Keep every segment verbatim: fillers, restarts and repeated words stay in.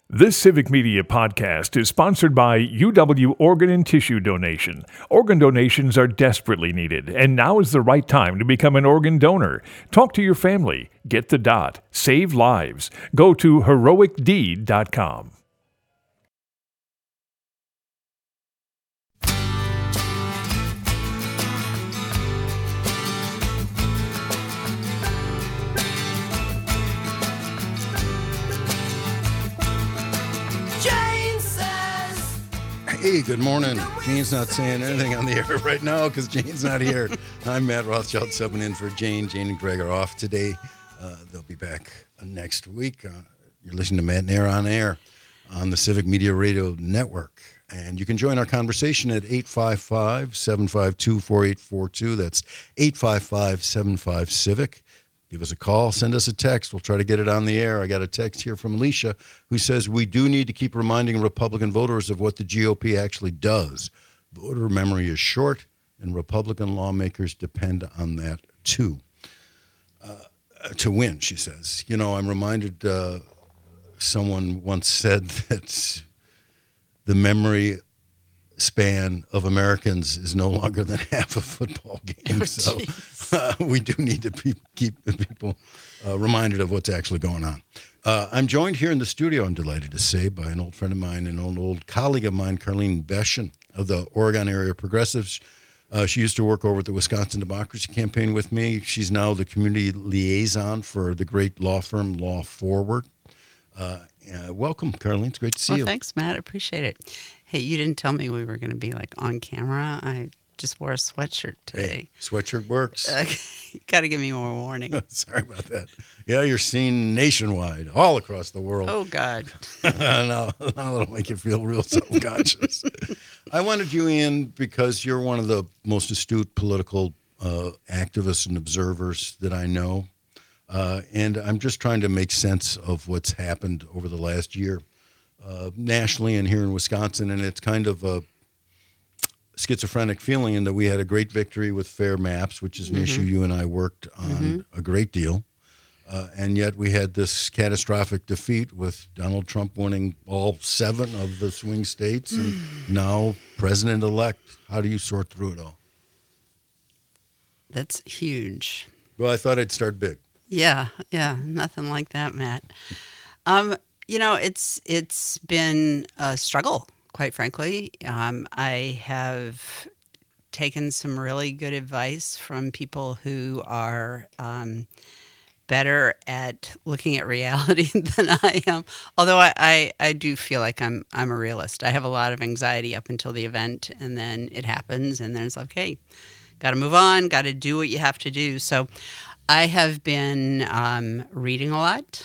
This Civic Media podcast is sponsored by U W Organ and Tissue Donation. Organ donations are desperately needed, and now is the right time to become an organ donor. Talk to your family. Get the dot. Save lives. Go to heroic deed dot com. Hey, good morning. Jane's not saying anything on the air right now because Jane's not here. I'm Matt Rothschild, subbing in for Jane. Jane and Greg are off today. Uh, they'll be back next week. Uh, you're listening to Matt and Air on Air on the Civic Media Radio Network. And you can join our conversation at eight five five, seven five two, four eight four two. That's eight five five, seven five, CIVIC. Give us a call, send us a text. We'll try to get it on the air. I got a text here from Alicia who says we do need to keep reminding Republican voters of what the G O P actually does. Voter memory is short, and Republican lawmakers depend on that too. Uh, to win, she says. You know, I'm reminded uh, someone once said that the memory span of Americans is no longer than half a football game. Oh, so uh, we do need to be, keep people uh, reminded of what's actually going on. Uh, I'm joined here in the studio, I'm delighted to say, by an old friend of mine, an old, old colleague of mine, Carlene Beschen of the Oregon Area Progressives. Uh, she used to work over at the Wisconsin Democracy Campaign with me. She's now the community liaison for the great law firm Law Forward. Uh, uh, welcome, Carlene. It's great to see well, you. Thanks, Matt. I appreciate it. Hey, you didn't tell me we were going to be like on camera. I just wore a sweatshirt today. Hey, sweatshirt works. Uh, you got to give me more warning. Sorry about that. Yeah, you're seen nationwide, all across the world. Oh, God. now, now that'll make you feel real self-conscious. I wanted you in because you're one of the most astute political uh, activists and observers that I know. Uh, and I'm just trying to make sense of what's happened over the last year. Uh, nationally and here in Wisconsin, and it's kind of a schizophrenic feeling in that we had a great victory with fair maps, which is an mm-hmm. issue you and I worked on mm-hmm. a great deal, uh, and yet we had this catastrophic defeat with Donald Trump winning all seven of the swing states and now president-elect. How do you sort through it all? That's huge. Well, I thought I'd start big. Yeah, yeah, nothing like that, Matt. Um, You know, it's it's been a struggle, quite frankly. Um, I have taken some really good advice from people who are um, better at looking at reality than I am. Although I, I, I do feel like I'm I'm a realist. I have a lot of anxiety up until the event, and then it happens, and then it's like, hey, got to move on, got to do what you have to do. So I have been um, reading a lot.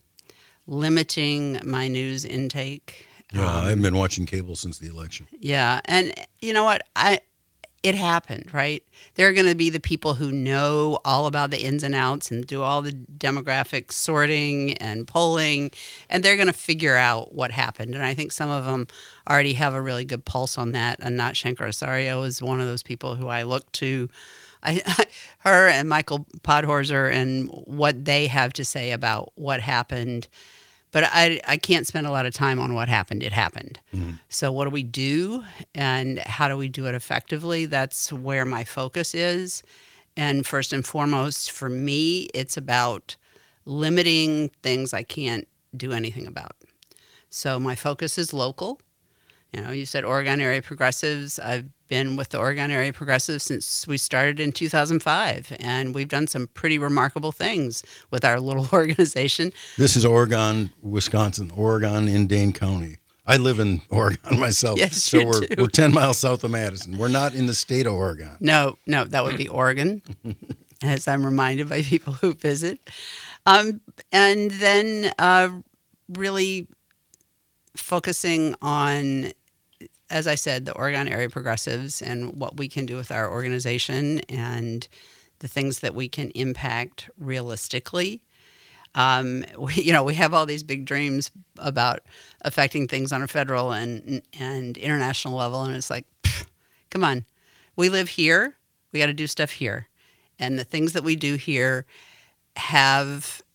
Limiting my news intake. Yeah, um, I've been watching cable since the election. Yeah, and you know what? I it happened, right? There are going to be the people who know all about the ins and outs and do all the demographic sorting and polling, and they're going to figure out what happened. And I think some of them already have a really good pulse on that. Anat Shenker-Osorio is one of those people who I look to. I, her and Michael Podhorzer and what they have to say about what happened. But I, I can't spend a lot of time on what happened. It happened. Mm-hmm. So what do we do, and how do we do it effectively? That's where my focus is. And first and foremost, for me, it's about limiting things I can't do anything about. So my focus is local. You know, you said Oregon Area Progressives. I've been with the Oregon Area Progressives since we started in two thousand five, and we've done some pretty remarkable things with our little organization. This is Oregon, Wisconsin, Oregon in Dane County. I live in Oregon myself, yes, so you we're do. we're ten miles south of Madison. We're not in the state of Oregon. No, no, that would be Oregon, as I'm reminded by people who visit. Um, and then uh, really focusing on, as I said, the Oregon Area Progressives and what we can do with our organization and the things that we can impact realistically. Um, we, you know, we have all these big dreams about affecting things on a federal and and international level, and it's like, pff, come on, we live here, we got to do stuff here, and the things that we do here have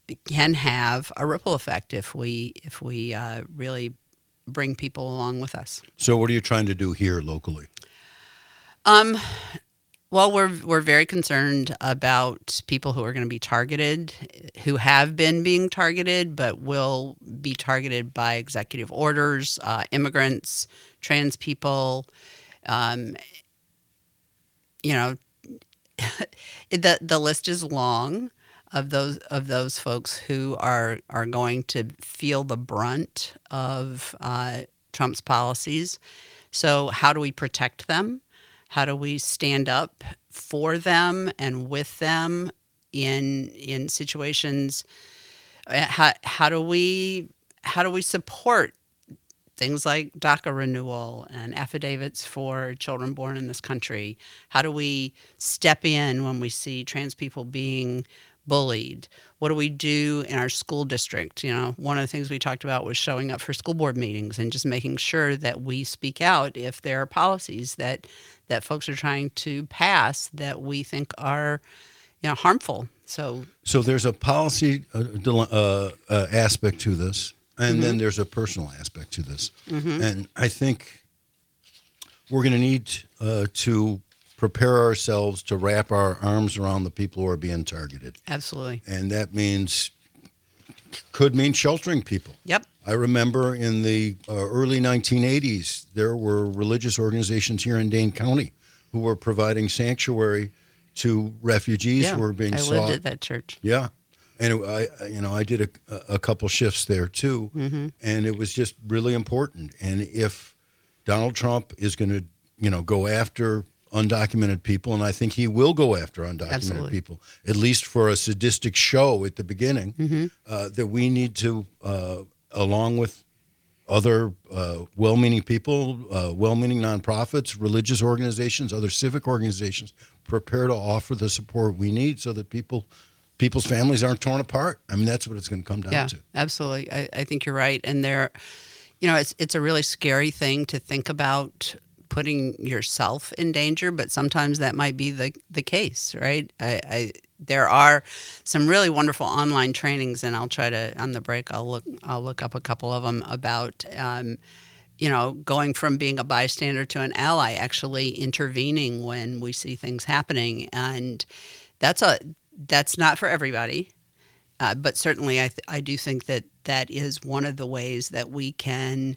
can have a ripple effect if we if we uh, really bring people along with us. So what are you trying to do here locally? Um, well, we're we're very concerned about people who are going to be targeted, who have been being targeted, but will be targeted by executive orders, uh, immigrants, trans people. Um, you know, the the list is long of those of those folks who are are going to feel the brunt of uh, Trump's policies. So how do we protect them? How do we stand up for them and with them in in situations? How how do we how do we support things like DACA renewal and affidavits for children born in this country? How do we step in when we see trans people being bullied? What do we do in our school district? You know, one of the things we talked about was showing up for school board meetings and just making sure that we speak out if there are policies that that folks are trying to pass that we think are, you know, harmful. So, so there's a policy uh, uh, uh, aspect to this. And mm-hmm. then there's a personal aspect to this. Mm-hmm. And I think we're going to need uh, to prepare ourselves to wrap our arms around the people who are being targeted. Absolutely. And that means, could mean sheltering people. Yep. I remember in the uh, early nineteen eighties, there were religious organizations here in Dane County who were providing sanctuary to refugees yeah, who were being I sought. lived at that church. Yeah. And I, you know, I did a, a couple shifts there too, mm-hmm. and it was just really important. And if Donald Trump is going to, you know, go after undocumented people, and I think he will go after undocumented Absolutely. people, at least for a sadistic show at the beginning, mm-hmm. uh, that we need to, uh, along with other uh, well-meaning people, uh, well-meaning nonprofits, religious organizations, other civic organizations, prepare to offer the support we need so that people. People's families aren't torn apart. I mean, that's what it's going to come down yeah, to. Absolutely. I, I think you're right. And there, you know, it's it's a really scary thing to think about putting yourself in danger, but sometimes that might be the, the case, right? I, I there are some really wonderful online trainings, and I'll try to on the break. I'll look I'll look up a couple of them about. Um, you know, going from being a bystander to an ally, actually intervening when we see things happening, and that's a That's not for everybody, uh, but certainly I, th- I do think that that is one of the ways that we can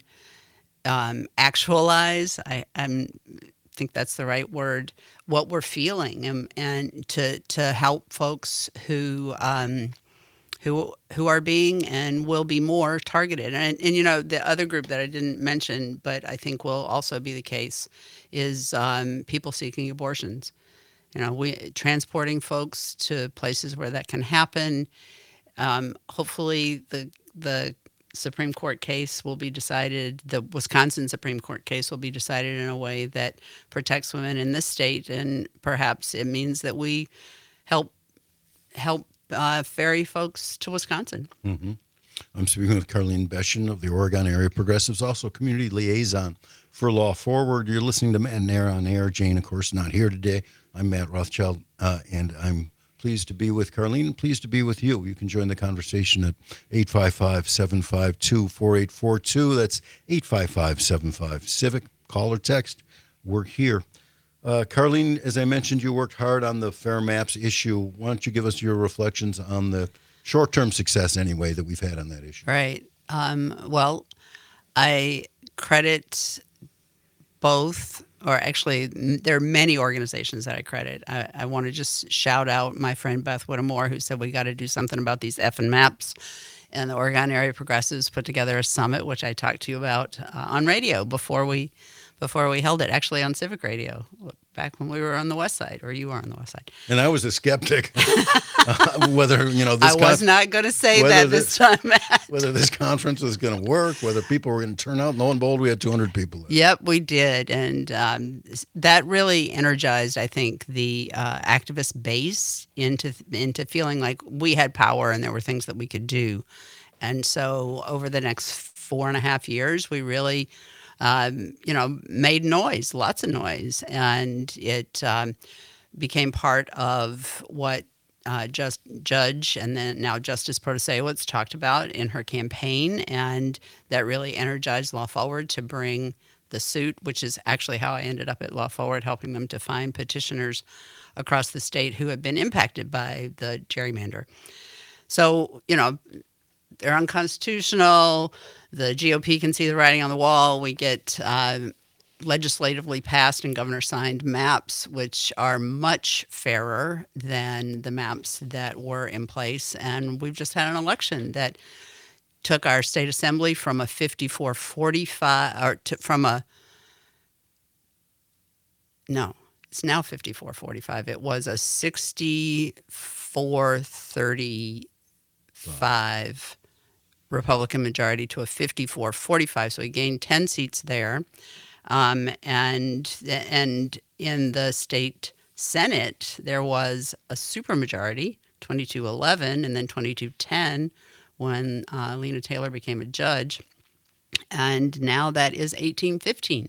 um, actualize. I I'm, think that's the right word. What we're feeling, and and to to help folks who um, who who are being and will be more targeted. And and you know the other group that I didn't mention, but I think will also be the case, is um, people seeking abortions. You know, we transporting folks to places where that can happen. Um, hopefully, the the Supreme Court case will be decided. The Wisconsin Supreme Court case will be decided in a way that protects women in this state, and perhaps it means that we help help uh, ferry folks to Wisconsin. Mm-hmm. I'm speaking with Carlene Beschen of the Oregon Area Progressives, also community liaison for Law Forward. You're listening to Matt and Air on Air. Jane, of course, not here today. I'm Matt Rothschild, uh, and I'm pleased to be with Carlene and pleased to be with you. You can join the conversation at eight five five, seven five two, four eight four two. That's eight five five, seven five, CIVIC. Call or text. We're here. Uh, Carlene, as I mentioned, you worked hard on the Fair Maps issue. Why don't you give us your reflections on the short-term success, anyway, that we've had on that issue? Right. Um, well, I credit both, or actually there are many organizations that I credit. I, I want to just shout out my friend Beth Whittemore, who said we got to do something about these effing maps. And the Oregon Area Progressives put together a summit, which I talked to you about uh, on radio before we before we held it, actually on Civic Radio, back when we were on the West Side, or you were on the West Side. And I was a skeptic uh, whether, you know, this I was con- not going to say that this, this time, Matt. Whether this conference was going to work, whether people were going to turn out. Lo and behold, we had two hundred people there. Yep, we did. And um, that really energized, I think, the uh, activist base into into feeling like we had power and there were things that we could do. And so over the next four and a half years, we really... Um, you know, made noise, lots of noise, and it um, became part of what uh, just judge and then now Justice Protasiewicz talked about in her campaign, and that really energized Law Forward to bring the suit, which is actually how I ended up at Law Forward, helping them to find petitioners across the state who have been impacted by the gerrymander. So, you know, they're unconstitutional. The G O P can see the writing on the wall. We get uh, legislatively passed and governor signed maps, which are much fairer than the maps that were in place. And we've just had an election that took our state assembly from a fifty-four forty-five, or to, from a, no, it's now fifty-four forty-five. It was a sixty-four thirty-five Republican majority to a fifty-four forty-five. So he gained ten seats there. Um, and and in the state Senate, there was a supermajority, twenty-two eleven, and then twenty-two ten when uh, Lena Taylor became a judge. And now that is eighteen fifteen.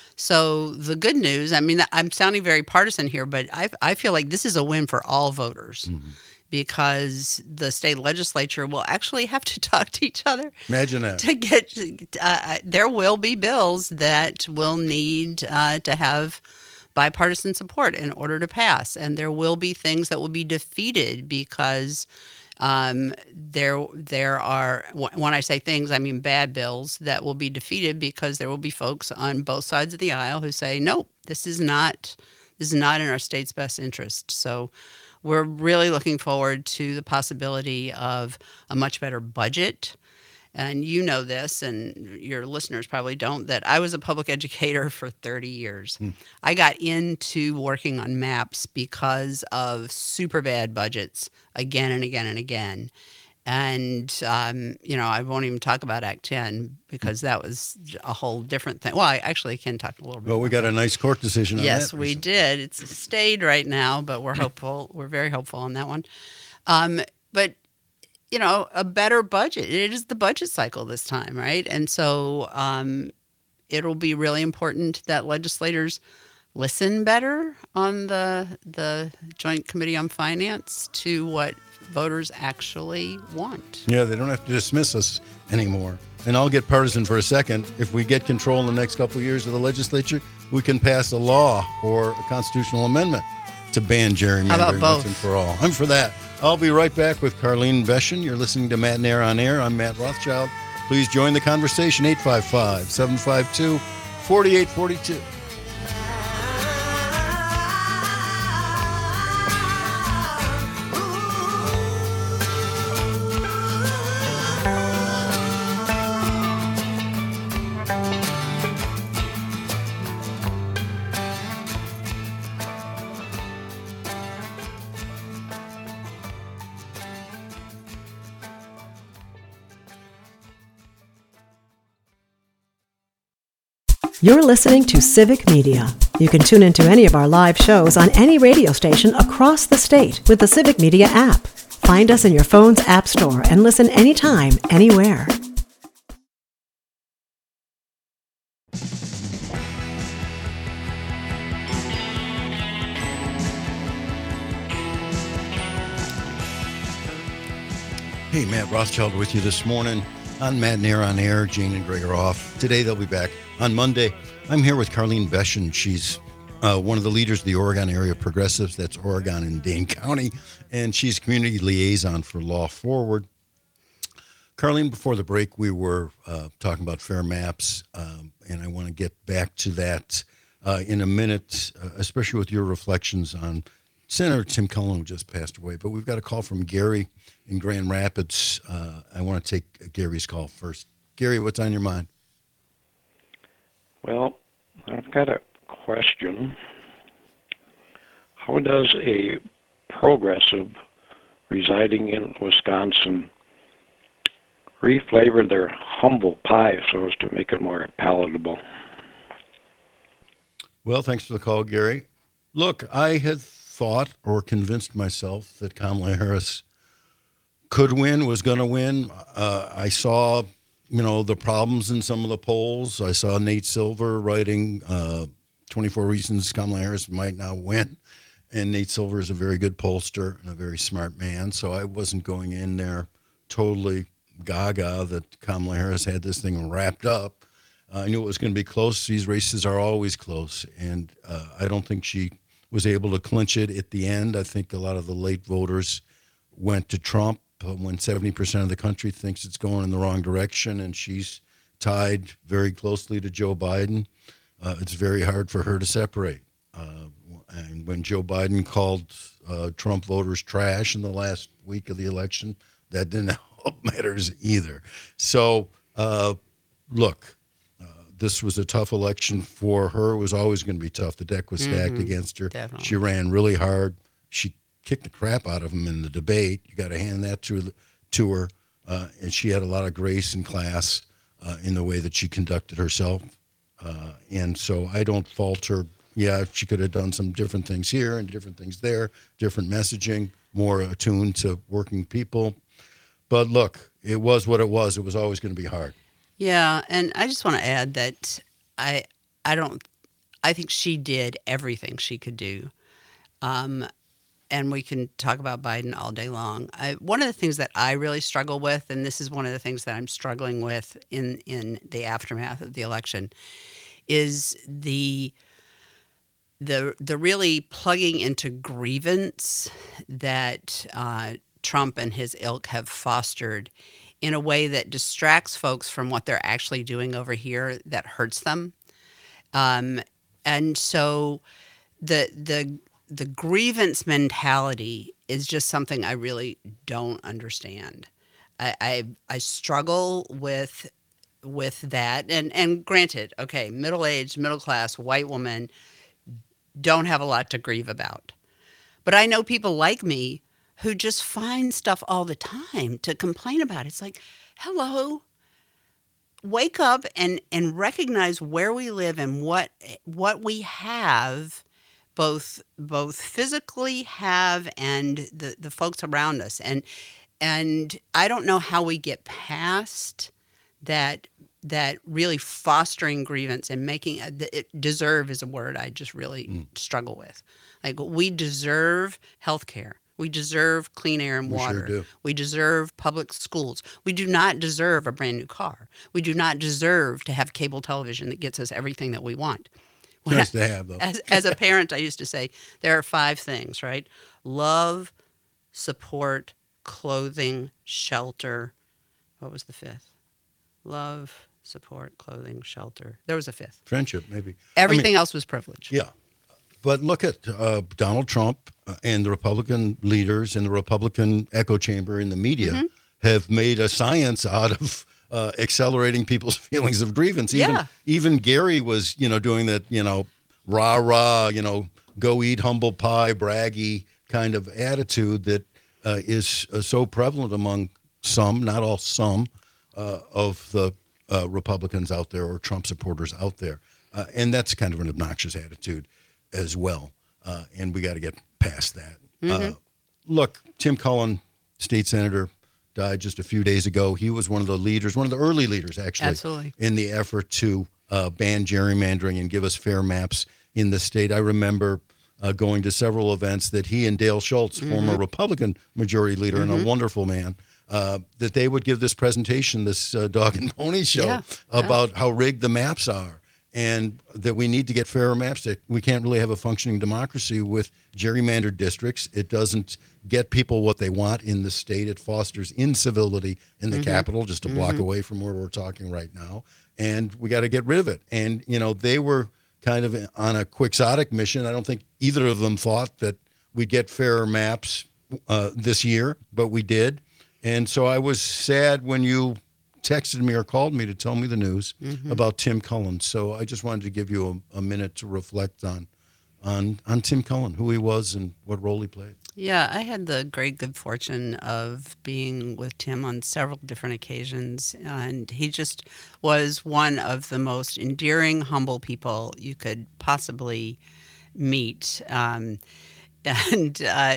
So the good news, I mean, I'm sounding very partisan here, but I, I feel like this is a win for all voters. Mm-hmm. Because the state legislature will actually have to talk to each other. Imagine that. To get, uh, there will be bills that will need uh, to have bipartisan support in order to pass, and there will be things that will be defeated because um, there there are. When I say things, I mean bad bills that will be defeated because there will be folks on both sides of the aisle who say, "Nope, this is not this is not in our state's best interest." So. We're really looking forward to the possibility of a much better budget. And you know this, and your listeners probably don't, that I was a public educator for thirty years. Hmm. I got into working on maps because of super bad budgets again and again and again. And, um, you know, I won't even talk about Act ten because that was a whole different thing. Well, I actually can talk a little bit. Well, we got a nice court decision on yes, that. Yes, we did. It's stayed right now, but we're hopeful. We're very hopeful on that one. Um, but, you know, a better budget. It is the budget cycle this time, right? And so um, it'll be really important that legislators listen better on the the Joint Committee on Finance to what voters actually want. Yeah, they don't have to dismiss us anymore. And I'll get partisan for a second. If we get control in the next couple of years of the legislature, we can pass a law or a constitutional amendment to ban gerrymandering once and for all. I'm for that. I'll be right back with Carlene Veshin. You're listening to Matt Nair on Air. I'm Matt Rothschild. Please join the conversation, eight five five, seven five two, four eight four two. You're listening to Civic Media. You can tune into any of our live shows on any radio station across the state with the Civic Media app. Find us in your phone's app store and listen anytime, anywhere. Hey, Matt Rothschild with you this morning on Matt Nair on Air. Jane and Greg are off. Today they'll be back on Monday. I'm here with Carlene Veshin. She's uh, one of the leaders of the Oregon Area Progressives. That's Oregon and Dane County. And she's community liaison for Law Forward. Carlene, before the break, we were uh, talking about fair maps. Um, and I want to get back to that uh, in a minute, uh, especially with your reflections on Senator Tim Cullen, who just passed away. But we've got a call from Gary in Grand Rapids. Uh, I want to take Gary's call first. Gary, what's on your mind? Well, I've got a question. How does a progressive residing in Wisconsin reflavor their humble pie so as to make it more palatable? Well, thanks for the call, Gary. Look, I had thought or convinced myself that Kamala Harris could win, was going to win. Uh, I saw, you know, the problems in some of the polls. I saw Nate Silver writing uh, twenty-four reasons Kamala Harris might not win. and Nate Silver is a very good pollster and a very smart man. So I wasn't going in there totally gaga that Kamala Harris had this thing wrapped up. Uh, I knew it was going to be close. These races are always close, and uh, I don't think she was able to clinch it at the end. I think a lot of the late voters went to Trump uh, when seventy percent of the country thinks it's going in the wrong direction, and she's tied very closely to Joe Biden. Uh, it's very hard for her to separate. Uh, and when Joe Biden called uh, Trump voters trash in the last week of the election, that didn't help matters either. So, uh, look, uh, this was a tough election for her. It was always going to be tough. The deck was stacked Mm-hmm. against her. Definitely. She ran really hard. She kicked the crap out of him in the debate. You got to hand that to, to her. Uh, and she had a lot of grace and class uh, in the way that she conducted herself. Uh, and so I don't fault her. Yeah, she could have done some different things here and different things there, different messaging, more attuned to working people. But look, it was what it was. It was always going to be hard. Yeah, and I just want to add that I I don't I think she did everything she could do. Um, and we can talk about Biden all day long. I, one of the things that I really struggle with, and this is one of the things that I'm struggling with in, in the aftermath of the election, is the the the really plugging into grievance that uh, Trump and his ilk have fostered in a way that distracts folks from what they're actually doing over here that hurts them. Um, and so the the the grievance mentality is just something I really don't understand. I I, I struggle with with that. And and granted, okay, middle-aged, middle-class, white woman don't have a lot to grieve about. But I know people like me who just find stuff all the time to complain about. It's like, hello, wake up and, and recognize where we live and what what we have, both both physically have and the, the folks around us. And and I don't know how we get past that that really fostering grievance and making it, deserve is a word I just really mm. struggle with. Like, we deserve health care. We deserve clean air and we water. Sure do. We deserve public schools. We do not deserve a brand new car. We do not deserve to have cable television that gets us everything that we want. Nice to have, though. As, as a parent, I used to say, there are five things, right? Love, support, clothing, shelter. What was the fifth? Love, support, clothing, shelter. There was a fifth. Friendship, maybe. Everything I mean, else was privilege. Yeah. But look at uh, Donald Trump and the Republican leaders in the Republican echo chamber in the media mm-hmm. have made a science out of uh, accelerating people's feelings of grievance. Even, yeah. even Gary was, you know, doing that, you know, rah, rah, you know, go eat humble pie, braggy kind of attitude that uh, is uh, so prevalent among some, not all, some uh, of the uh, Republicans out there or Trump supporters out there. Uh, and that's kind of an obnoxious attitude as well. Uh, and we got to get past that. Mm-hmm. Uh, look, Tim Cullen, state senator, died just a few days ago. He was one of the leaders, one of the early leaders, actually, Absolutely. in the effort to uh, ban gerrymandering and give us fair maps in the state. I remember uh, going to several events that he and Dale Schultz, mm-hmm. former Republican majority leader mm-hmm. and a wonderful man, uh, that they would give this presentation, this uh, dog and pony show, yeah. about yeah. how rigged the maps are. And that we need to get fairer maps. That we can't really have a functioning democracy with gerrymandered districts. It doesn't get people what they want in the state. It fosters incivility in the mm-hmm. Capitol, just a mm-hmm. block away from where we're talking right now. And we got to get rid of it. And, you know, they were kind of on a quixotic mission. I don't think either of them thought that we'd get fairer maps uh, this year, but we did. And so I was sad when you texted me or called me to tell me the news mm-hmm. about Tim Cullen. So I just wanted to give you a, a minute to reflect on, on on Tim Cullen, who he was and what role he played. Yeah, I had the great good fortune of being with Tim on several different occasions, and he just was one of the most endearing, humble people you could possibly meet. Um, and uh,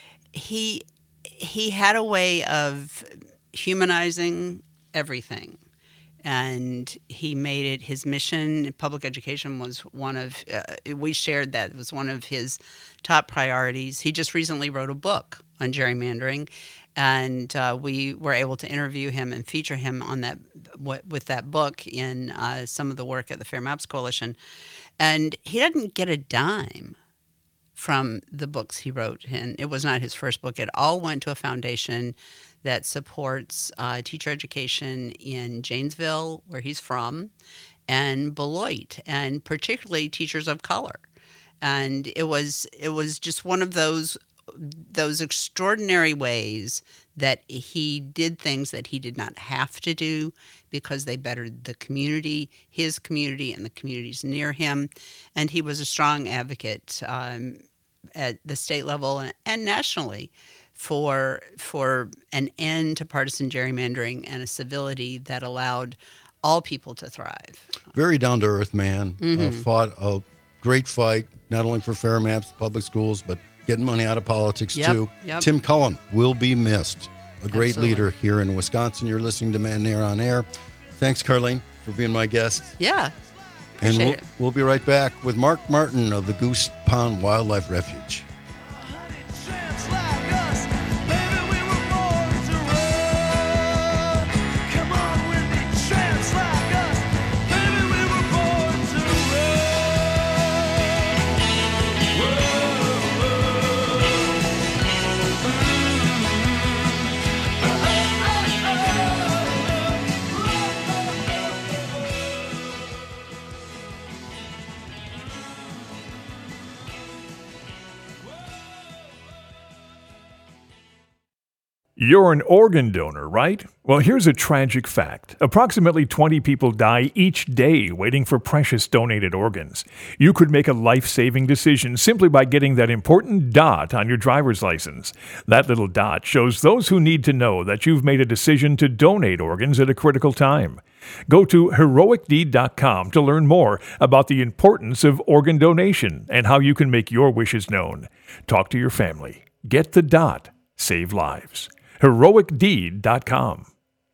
he he had a way of humanizing everything. and he made it his mission. Public education was one of, uh, we shared that, it was one of his top priorities. He just recently wrote a book on gerrymandering, and uh, we were able to interview him and feature him on that with that book in uh, some of the work at the Fair Maps Coalition. And he didn't get a dime from the books he wrote, and it was not his first book. It all went to a foundation that supports uh, teacher education in Janesville, where he's from, and Beloit, and particularly teachers of color. And it was it was just one of those those extraordinary ways that he did things that he did not have to do because they bettered the community, his community, and the communities near him. And he was a strong advocate um, at the state level and, and nationally for for an end to partisan gerrymandering and a civility that allowed all people to thrive. Very down-to-earth man. Mm-hmm. Uh, fought a great fight, not only for fair maps, public schools, but getting money out of politics, yep, too. Yep. Tim Cullen will be missed. A great Absolutely. leader here in Wisconsin. You're listening to Matt and Air on Air. Thanks, Carlene, for being my guest. Yeah. And we'll, it. we'll be right back with Mark Martin of the Goose Pond Wildlife Refuge. You're an organ donor, right? Well, here's a tragic fact. Approximately twenty people die each day waiting for precious donated organs. You could make a life-saving decision simply by getting that important dot on your driver's license. That little dot shows those who need to know that you've made a decision to donate organs at a critical time. Go to heroic deed dot com to learn more about the importance of organ donation and how you can make your wishes known. Talk to your family. Get the dot. Save lives. heroic deed dot com.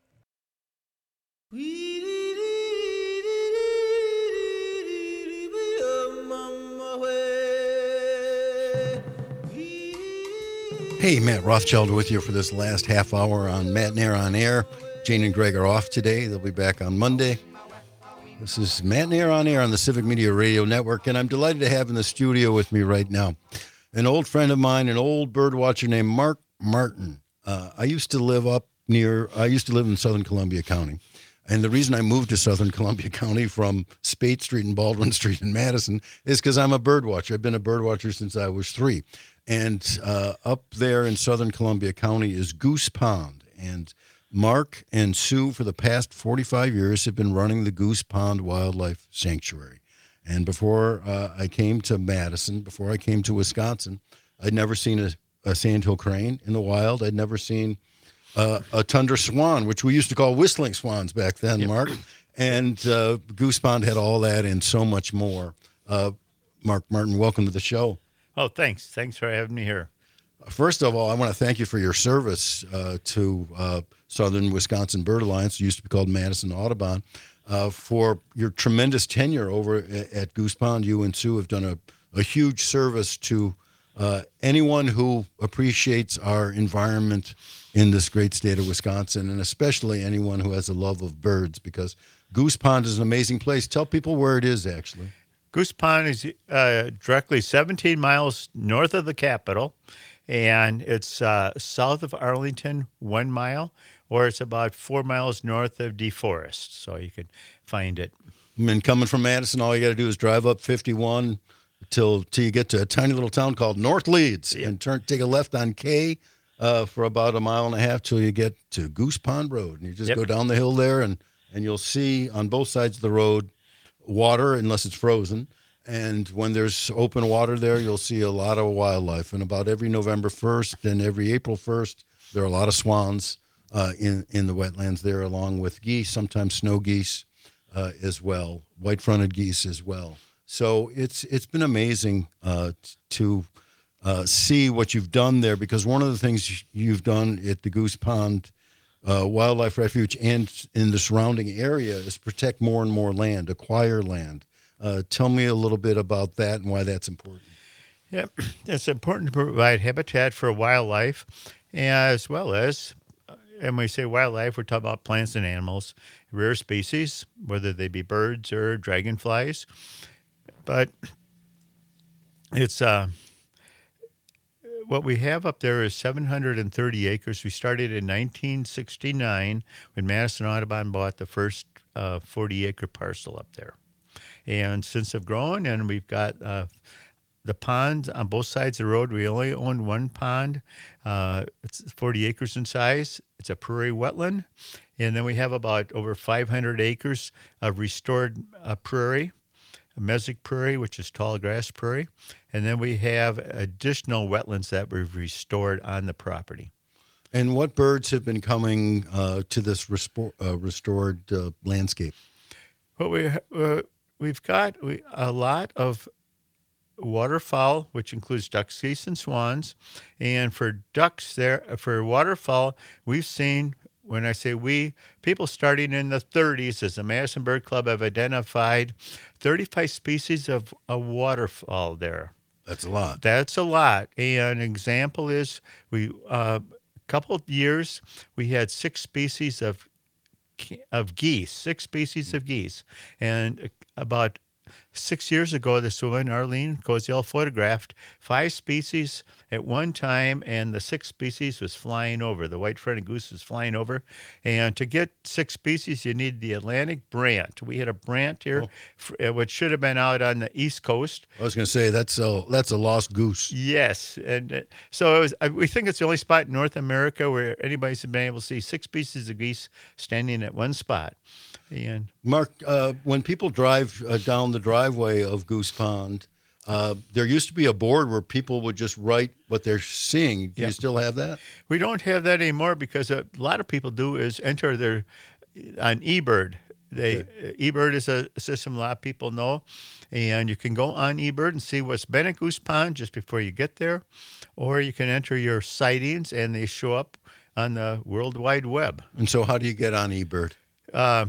Hey, Matt Rothschild with you for this last half hour on Matt and Air on Air. Jane and Greg are off today. They'll be back on Monday. This is Matt and Air on Air on the Civic Media Radio Network, and I'm delighted to have in the studio with me right now an old friend of mine, an old bird watcher named Mark Martin. Uh, I used to live up near, I used to live in Southern Columbia County. And the reason I moved to Southern Columbia County from Spate Street and Baldwin Street in Madison is because I'm a bird watcher. I've been a bird watcher since I was three. And uh, up there in Southern Columbia County is Goose Pond. And Mark and Sue, for the past forty-five years, have been running the Goose Pond Wildlife Sanctuary. And before uh, I came to Madison, before I came to Wisconsin, I'd never seen a a sandhill crane in the wild. I'd never seen uh, a tundra swan, which we used to call whistling swans back then, yep. Mark. And uh, Goose Pond had all that and so much more. Uh, Mark Martin, welcome to the show. Oh, thanks. Thanks for having me here. First of all, I want to thank you for your service uh, to uh, Southern Wisconsin Bird Alliance, used to be called Madison Audubon, uh, for your tremendous tenure over at, at Goose Pond. You and Sue have done a, a huge service to Uh, anyone who appreciates our environment in this great state of Wisconsin, and especially anyone who has a love of birds, because Goose Pond is an amazing place. Tell people where it is, actually. Goose Pond is uh, directly seventeen miles north of the capital, and it's uh, south of Arlington, one mile, or it's about four miles north of DeForest, so you can find it. And coming from Madison, all you got to do is drive up fifty-one till till you get to a tiny little town called North Leeds, yep. and turn take a left on K uh, for about a mile and a half till you get to Goose Pond Road. And you just yep. go down the hill there, and, and you'll see on both sides of the road water, unless it's frozen. And when there's open water there, you'll see a lot of wildlife. And about every November first and every April first, there are a lot of swans uh, in, in the wetlands there, along with geese, sometimes snow geese uh, as well, white-fronted geese as well. So it's it's been amazing uh, to uh, see what you've done there, because one of the things you've done at the Goose Pond uh, wildlife refuge and in the surrounding area is protect more and more land, acquire land. Uh, tell me a little bit about that and why that's important. Yeah, it's important to provide habitat for wildlife, as well as, uh, and when we say wildlife, we're talking about plants and animals, rare species, whether they be birds or dragonflies. But it's uh, what we have up there is seven hundred thirty acres. We started in nineteen sixty-nine when Madison Audubon bought the first uh, forty acre parcel up there. And since have grown, and we've got uh, the ponds on both sides of the road. We only own one pond. Uh, it's forty acres in size. It's a prairie wetland. And then we have about over five hundred acres of restored uh, prairie, a mesic prairie, which is tall grass prairie. And then we have additional wetlands that we've restored on the property. And what birds have been coming uh, to this respo- uh, restored uh, landscape? Well, we, uh, we've got we, a lot of waterfowl, which includes ducks, geese, and swans. And for ducks there, for waterfowl, we've seen, when I say we, people starting in the thirties, as the Madison Bird Club have identified thirty-five species of a waterfowl there. That's a lot. That's a lot. And an example is we, uh, a couple of years, we had six species of of geese, six species of geese. And about Six years ago, this woman, Arlene Koziel, photographed five species at one time, and the sixth species was flying over. The white-fronted goose was flying over. And to get six species, you need the Atlantic brant. We had a brant here, oh. which should have been out on the East Coast. I was going to say, that's a, that's a lost goose. Yes. And uh, so it was, uh, we think it's the only spot in North America where anybody's been able to see six species of geese standing at one spot. And Mark, uh, when people drive uh, down the driveway of Goose Pond, uh, there used to be a board where people would just write what they're seeing. Do Yep. you still have that? We don't have that anymore because a lot of people do is enter their on eBird. They Okay. eBird is a system a lot of people know, and you can go on eBird and see what's been at Goose Pond just before you get there, or you can enter your sightings and they show up on the World Wide Web. And so how do you get on eBird? Uh,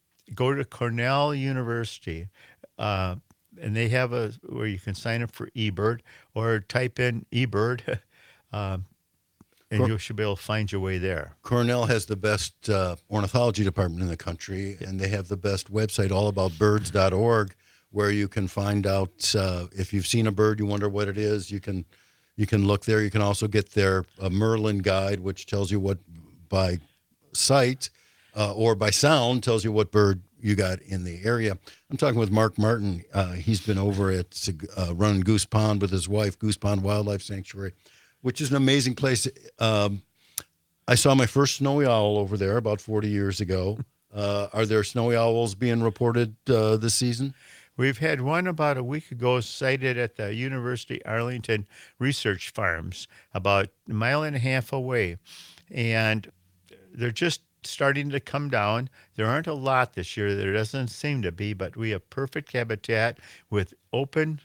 go to Cornell University, uh, and they have a where you can sign up for eBird or type in eBird, um, and Cor- you should be able to find your way there. Cornell has the best uh, ornithology department in the country, and they have the best website, all about birds dot org, where you can find out uh, if you've seen a bird, you wonder what it is. You can you can look there. You can also get their uh, Merlin guide, which tells you what by sight uh, or by sound tells you what bird you got in the area. I'm talking with Mark Martin. Uh, he's been over at uh, running Goose Pond with his wife, Goose Pond Wildlife Sanctuary, which is an amazing place. Um, I saw my first snowy owl over there about forty years ago. Uh, are there snowy owls being reported uh, this season? We've had one about a week ago sighted at the University Arlington Research Farms, about a mile and a half away. And they're just starting to come down. There aren't a lot this year. There doesn't seem to be, but we have perfect habitat with open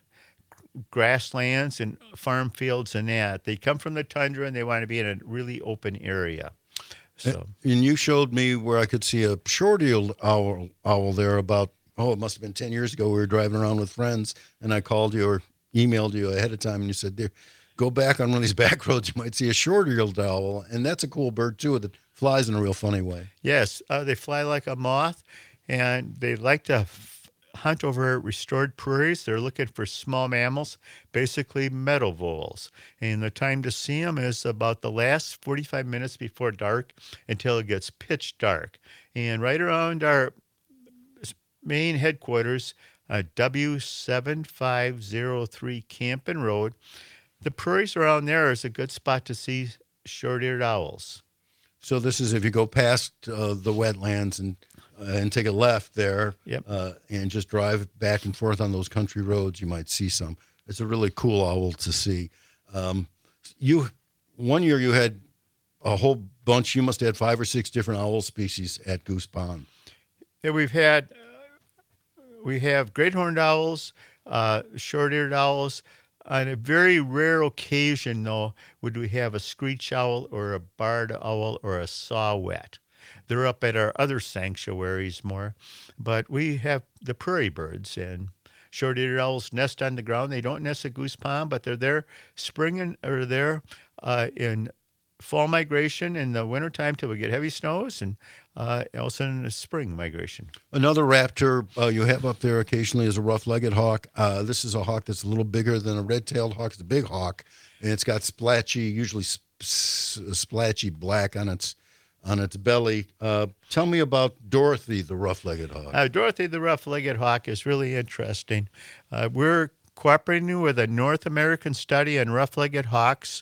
grasslands and farm fields and that. They come from the tundra and they want to be in a really open area. So, and you showed me where I could see a short-eared owl, owl there about, oh, it must have been ten years ago. We were driving around with friends, and I called you or emailed you ahead of time, and you said, there, go back on one of these back roads. You might see a short-eared owl, and that's a cool bird, too, that flies in a real funny way. yes, uh, they fly like a moth, and they like to f- hunt over restored prairies. They're looking for small mammals, basically meadow voles. And the time to see them is about the last forty-five minutes before dark until it gets pitch dark. And right around our main headquarters, uh, W seven five zero three Campen Road, the prairies around there is a good spot to see short-eared owls. So this is if you go past uh, the wetlands and uh, and take a left there, Yep. uh, and just drive back and forth on those country roads, you might see some. It's a really cool owl to see. Um, you one year you had a whole bunch. You must have had five or six different owl species at Goose Pond. Yeah, we've had, uh, we have great horned owls, uh, short-eared owls, on a very rare occasion, though, would we have a screech owl or a barred owl or a saw-whet. They're up at our other sanctuaries more, but we have the prairie birds, and short-eared owls nest on the ground. They don't nest at Goose Pond, but they're there spring and or there uh, in fall migration in the wintertime till we get heavy snows, and uh, also in the spring migration. Another raptor uh, you have up there occasionally is a rough-legged hawk. Uh, this is a hawk that's a little bigger than a red-tailed hawk. It's a big hawk, and it's got splatchy, usually sp- splatchy black on its on its belly. Uh, tell me about Dorothy, the rough-legged hawk. Uh, Dorothy, the rough-legged hawk, is really interesting. Uh, we're cooperating with a North American study on rough-legged hawks,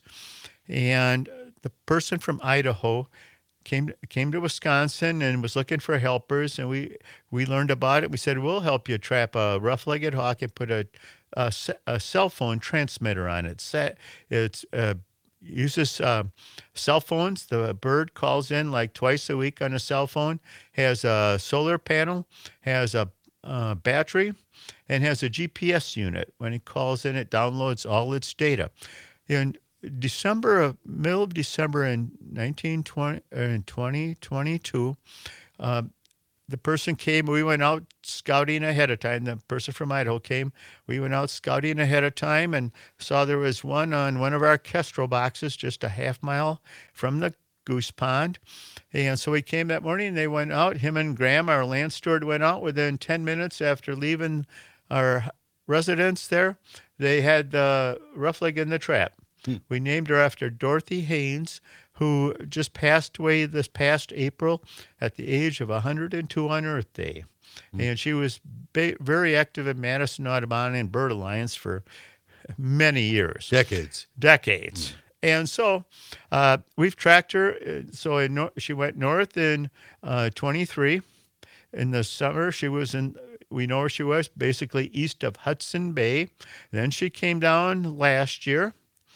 and the person from Idaho came came to Wisconsin and was looking for helpers, and we we learned about it. We said, we'll help you trap a rough-legged hawk and put a a, a cell phone transmitter on it. Set it's uh, uses uh, cell phones. The bird calls in like twice a week on a cell phone, has a solar panel, has a uh, battery, and has a G P S unit. When it calls in, it downloads all its data. In December of middle of December in nineteen twenty uh, in twenty twenty-two, uh, the person came. We went out scouting ahead of time. The person from Idaho came. We went out scouting ahead of time and saw there was one on one of our Kestrel boxes just a half mile from the Goose Pond. And so we came that morning. They went out. Him and Graham, our land steward, went out within ten minutes after leaving our residence there. They had the rough-leg in the trap. Hmm. We named her after Dorothy Haynes, who just passed away this past April at the age of one hundred two on Earth Day. Mm-hmm. And she was ba- very active in Madison Audubon and Bird Alliance for many years. Decades. Decades. Mm-hmm. And so uh, we've tracked her. So in no- she went north in uh, twenty-three. In the summer, she was in, we know where she was, basically east of Hudson Bay. Then she came down last year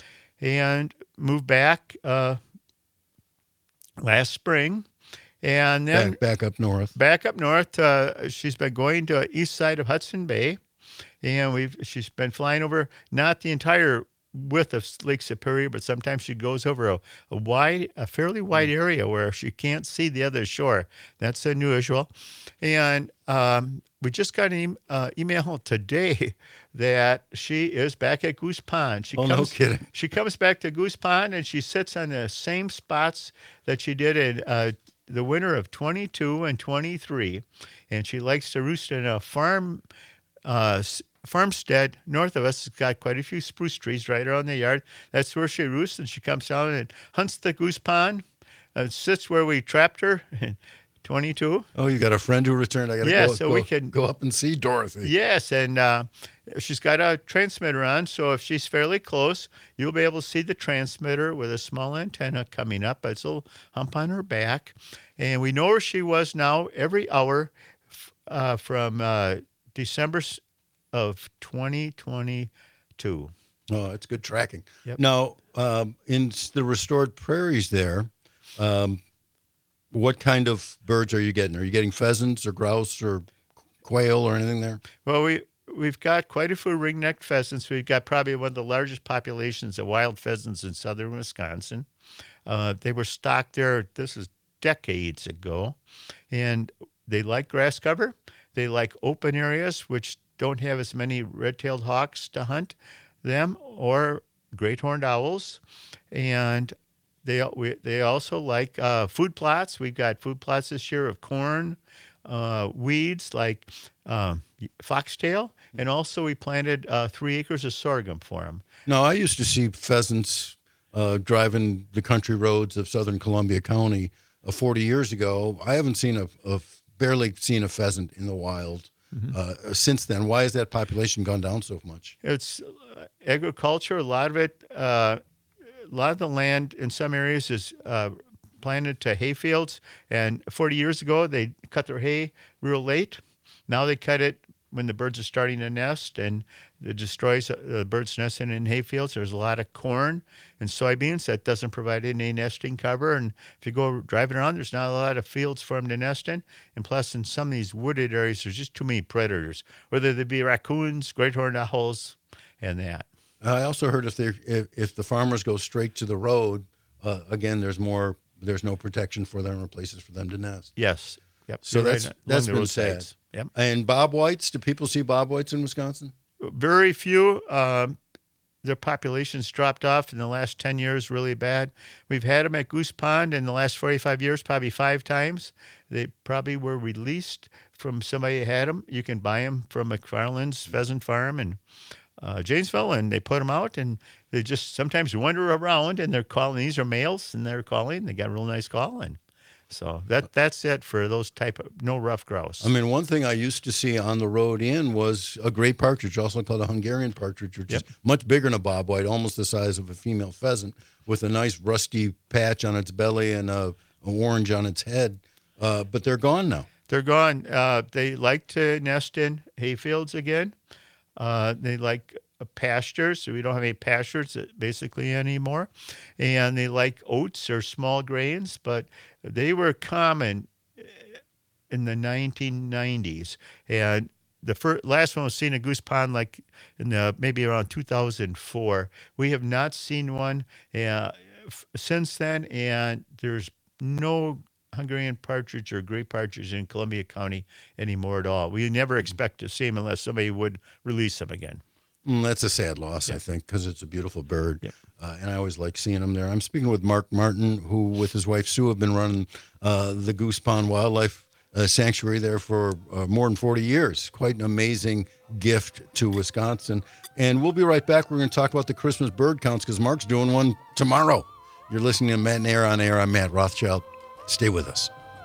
and moved back uh, last spring, and then back, back up north. Back up north, uh, she's been going to east side of Hudson Bay, and we've she's been flying over not the entire width of Lake Superior, but sometimes she goes over a, a wide, a fairly wide area where she can't see the other shore. That's unusual, and um, we just got an e- uh, email today that she is back at Goose Pond. She oh, comes, no kidding. She comes back to Goose Pond, and she sits on the same spots that she did in uh, the winter of twenty-two and twenty-three, and she likes to roost in a farm uh, farmstead north of us. It's got quite a few spruce trees right around the yard. That's where she roosts, and she comes down and hunts the Goose Pond, and sits where we trapped her in twenty-two. Oh, you got a friend who returned. I got to yeah, go, so go, we can go up and see Dorothy. Yes, and uh, she's got a transmitter on, so if she's fairly close, you'll be able to see the transmitter with a small antenna coming up. It's a little hump on her back. And we know where she was now every hour uh, from uh, December of twenty twenty-two. Oh, it's good tracking. Yep. Now, um, in the restored prairies there, um, what kind of birds are you getting? Are you getting pheasants or grouse or quail or anything there? Well, we, we've got quite a few ring-necked pheasants. We've got probably one of the largest populations of wild pheasants in southern Wisconsin. Uh, they were stocked there, this is decades ago, and they like grass cover. They like open areas, which don't have as many red-tailed hawks to hunt them, or great horned owls. And they we, they also like uh, food plots. We've got food plots this year of corn, uh, weeds like um, foxtail, and also we planted uh, three acres of sorghum for them. No, I used to see pheasants uh, driving the country roads of southern Columbia County uh, forty years ago. I haven't seen a, a barely seen a pheasant in the wild mm-hmm. uh, since then. Why has that population gone down so much? It's uh, agriculture. A lot of it, uh, a lot of the land in some areas is uh, planted to hay fields. And forty years ago, they cut their hay real late. Now they cut it when the birds are starting to nest, and it destroys the birds nesting in hay fields. There's a lot of corn and soybeans that doesn't provide any nesting cover. And if you go driving around, there's not a lot of fields for them to nest in. And plus, in some of these wooded areas, there's just too many predators, whether they be raccoons, great horned owls, and that. I also heard if they if, if the farmers go straight to the road, uh, again, there's more. There's no protection for them or places for them to nest. Yes. Yep. So You're that's right, that's along the been sad. roadsides. Yep. And bob whites, do people see bob whites in Wisconsin? Very few. Um, their population's dropped off in the last ten years really bad. We've had them at Goose Pond in the last forty-five years, probably five times. They probably were released from somebody who had them. You can buy them from McFarland's Pheasant Farm in uh, Janesville, and they put them out, and they just sometimes wander around, and they're calling. These are males, and they're calling. They got a real nice call, and so that that's it for those type of no rough grouse. I mean, one thing I used to see on the road in was a gray partridge, also called a Hungarian partridge, which Yep. is much bigger than a bob white, almost the size of a female pheasant, with a nice rusty patch on its belly and a, a orange on its head. Uh, but they're gone now. They're gone. Uh, they like to nest in hayfields again. Uh, they like uh, pastures, so we don't have any pastures uh, basically anymore. And they like oats or small grains, but they were common uh, in the nineteen nineties. And the first, last one was seen at Goose Pond like in the, maybe around two thousand four. We have not seen one uh, f- since then, and there's no Hungarian partridge or gray partridge in Columbia County anymore at all. We never expect to see them unless somebody would release them again. Mm, that's a sad loss, I think, because it's a beautiful bird. Yeah. Uh, and I always like seeing them there. I'm speaking with Mark Martin, who with his wife Sue have been running uh, the Goose Pond Wildlife uh, Sanctuary there for uh, more than forty years. Quite an amazing gift to Wisconsin. And we'll be right back. We're going to talk about the Christmas bird counts because Mark's doing one tomorrow. You're listening to Matt and Air on Air. I'm Matt Rothschild. Stay with us.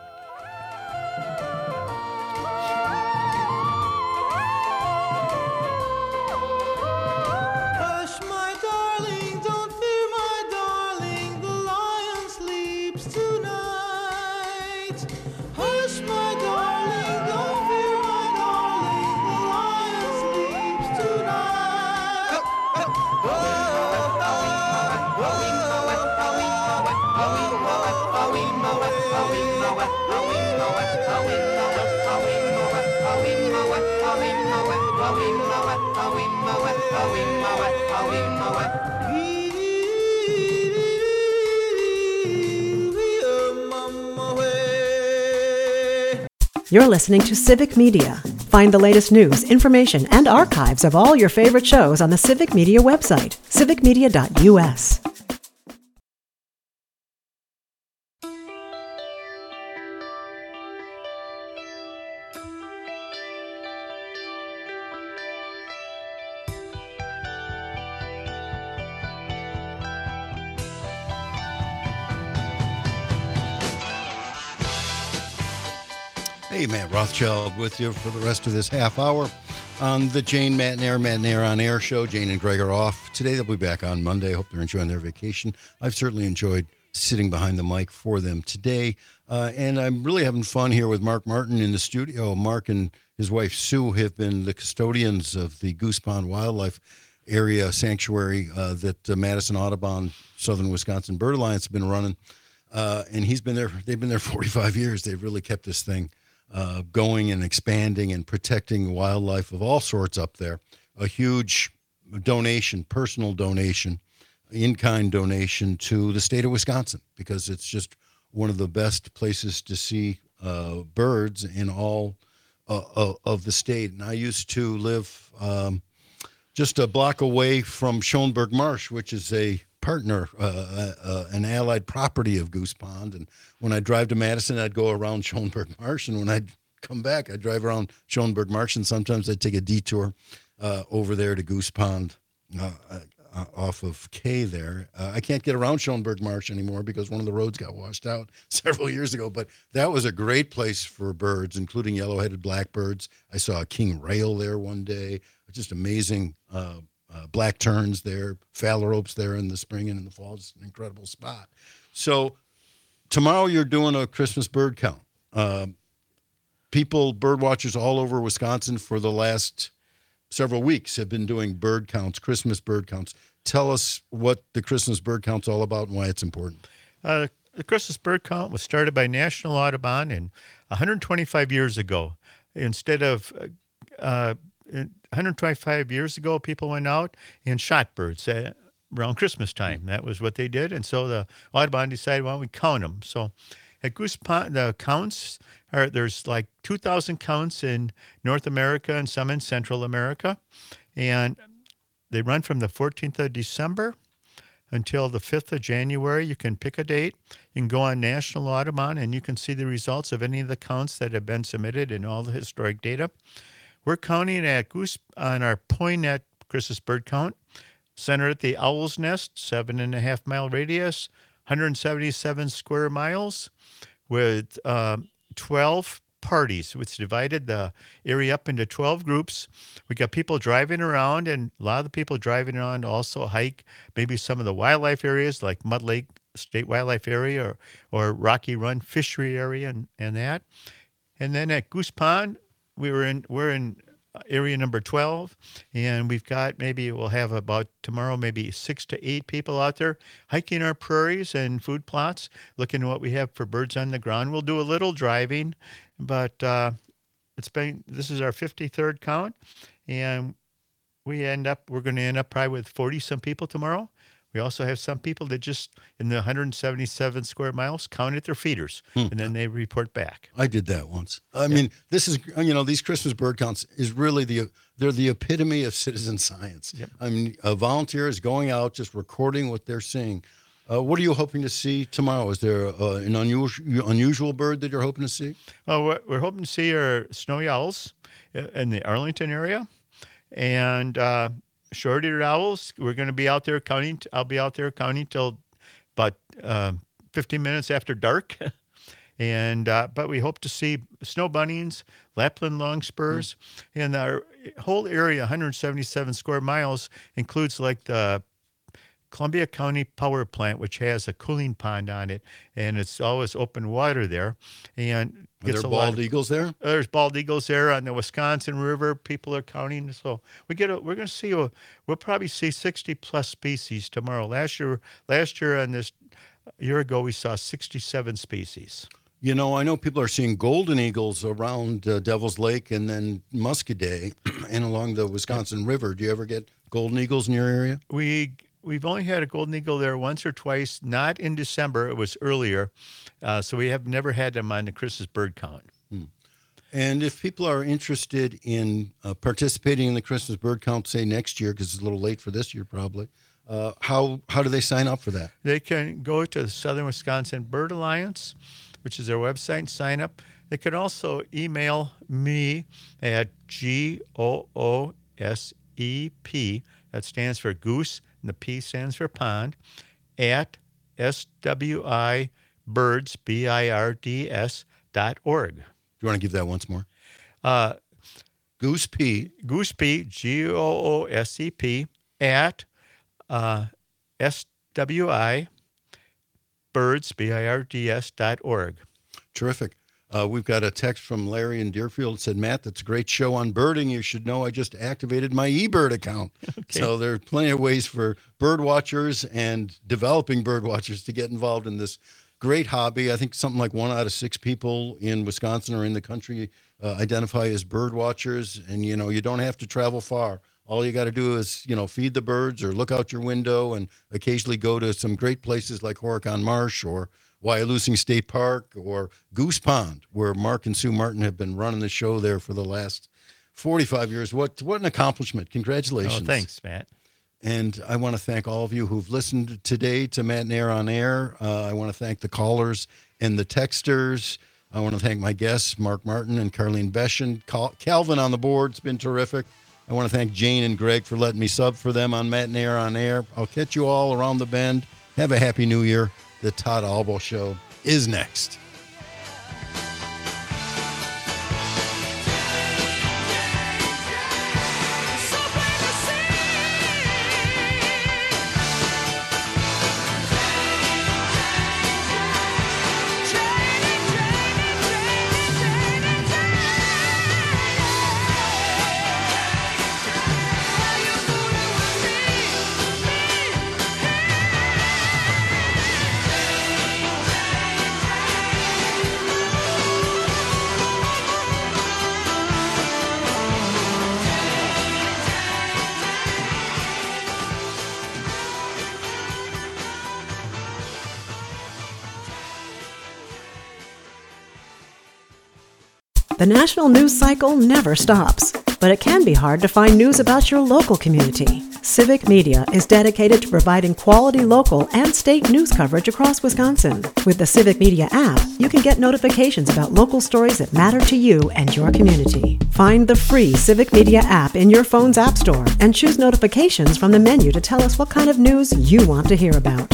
Hush, my darling, don't fear, my darling, the lion sleeps tonight. Hush, my darling, don't fear, my darling, the lion sleeps tonight. You're listening to Civic Media. Find the latest news, information, and archives of all your favorite shows on the Civic Media website, civic media dot u s. Hey, Matt Rothschild with you for the rest of this half hour on the Jane, Matt and Air, Matt and Air on Air show. Jane and Greg are off today. They'll be back on Monday. Hope they're enjoying their vacation. I've certainly enjoyed sitting behind the mic for them today. Uh, and I'm really having fun here with Mark Martin in the studio. Mark and his wife Sue have been the custodians of the Goose Pond Wildlife Area Sanctuary uh, that the Madison Audubon Southern Wisconsin Bird Alliance have been running. Uh, and he's been there, they've been there forty-five years. They've really kept this thing uh, going and expanding and protecting wildlife of all sorts up there. A huge donation, personal donation, in-kind donation to the state of Wisconsin, because it's just one of the best places to see uh, birds in all uh, of the state. And I used to live um, just a block away from Schoenberg Marsh, which is a partner, uh, uh, an allied property of Goose Pond. And when I drive to Madison, I'd go around Schoenberg Marsh. And when I'd come back, I'd drive around Schoenberg Marsh. And sometimes I'd take a detour uh, over there to Goose Pond uh, uh, off of K there. Uh, I can't get around Schoenberg Marsh anymore because one of the roads got washed out several years ago. But that was a great place for birds, including yellow-headed blackbirds. I saw a king rail there one day. Just amazing uh, uh, black terns there, phalaropes there in the spring and in the fall. It's an incredible spot. So tomorrow you're doing a Christmas bird count. Uh, people, bird watchers all over Wisconsin for the last several weeks have been doing bird counts, Christmas bird counts. Tell us what the Christmas bird count's all about and why it's important. Uh, the Christmas bird count was started by National Audubon in one hundred twenty-five years ago. Instead of uh, one hundred twenty-five years ago, people went out and shot birds uh, around Christmas time. That was what they did. And so the Audubon decided, why don't we count them? So at Goose Pond, the counts are, there's like two thousand counts in North America and some in Central America. And they run from the fourteenth of December until the fifth of January. You can pick a date. You can go on National Audubon and you can see the results of any of the counts that have been submitted and all the historic data. We're counting at Goose on our Poinet Christmas bird count, centered at the Owl's Nest, seven and a half mile radius, one hundred seventy-seven square miles, with uh, twelve parties, which divided the area up into twelve groups. We got people driving around, and a lot of the people driving around also hike maybe some of the wildlife areas like Mud Lake State Wildlife Area or, or Rocky Run Fishery Area and, and that. And then at Goose Pond, we were in we're in area number twelve, and we've got maybe we'll have about tomorrow maybe six to eight people out there hiking our prairies and food plots, looking at what we have for birds on the ground. We'll do a little driving, but uh, it's been this is our fifty-third count, and we end up we're going to end up probably with forty some people tomorrow. We also have some people that just in the one hundred seventy-seven square miles count at their feeders, hmm. and then they report back. I did that once. I yeah. mean, this is, you know, these Christmas bird counts is really the, they're the epitome of citizen science. Yep. I mean, a volunteer is going out, just recording what they're seeing. Uh, what are you hoping to see tomorrow? Is there uh, an unusual, unusual bird that you're hoping to see? Well, what we're hoping to see are snowy owls in the Arlington area, and uh, short-eared owls. We're going to be out there counting. I'll be out there counting till about uh, fifteen minutes after dark. and uh, But we hope to see snow bunnies, Lapland longspurs, mm. and our whole area, one hundred seventy-seven square miles, includes like the Columbia County Power Plant, which has a cooling pond on it, and it's always open water there. And Are there bald of, eagles there? There's bald eagles there on the Wisconsin River. People are counting, so we get. A, we're going to see. A, we'll probably see sixty plus species tomorrow. Last year, last year on this a year ago, we saw sixty-seven species. You know, I know people are seeing golden eagles around uh, Devil's Lake and then Muscoday and along the Wisconsin River. Do you ever get golden eagles in your area? We. We've only had a golden eagle there once or twice, not in December. It was earlier. Uh, so we have never had them on the Christmas bird count. Hmm. And if people are interested in uh, participating in the Christmas bird count, say next year, because it's a little late for this year probably, uh, how how do they sign up for that? They can go to the Southern Wisconsin Bird Alliance, which is their website, and sign up. They can also email me at G O O S E P, that stands for Goose, and the P stands for pond, at S W I birds, B I R D S, dot org. Do you want to give that once more? Uh, Goose P. Goose P, G O O S E P, at uh, S W I birds, B I R D S, dot org. Terrific. Uh, we've got a text from Larry in Deerfield that said, Matt, that's a great show on birding. You should know I just activated my eBird account. Okay. So there are plenty of ways for bird watchers and developing bird watchers to get involved in this great hobby. I think something like one out of six people in Wisconsin or in the country uh, identify as bird watchers. And, you know, you don't have to travel far. All you got to do is, you know, feed the birds or look out your window and occasionally go to some great places like Horicon Marsh or Wyalusing State Park or Goose Pond, where Mark and Sue Martin have been running the show there for the last forty-five years. What what an accomplishment. Congratulations. Oh, thanks, Matt. And I want to thank all of you who've listened today to Matt and Air on Air. Uh, I want to thank the callers and the texters. I want to thank my guests, Mark Martin and Carlene Beschen. Cal- Calvin on the board. It's been terrific. I want to thank Jane and Greg for letting me sub for them on Matt and Air on Air. I'll catch you all around the bend. Have a happy new year. The Todd Albo Show is next. The national news cycle never stops, but it can be hard to find news about your local community. Civic Media is dedicated to providing quality local and state news coverage across Wisconsin. With the Civic Media app, you can get notifications about local stories that matter to you and your community. Find the free Civic Media app in your phone's app store and choose notifications from the menu to tell us what kind of news you want to hear about.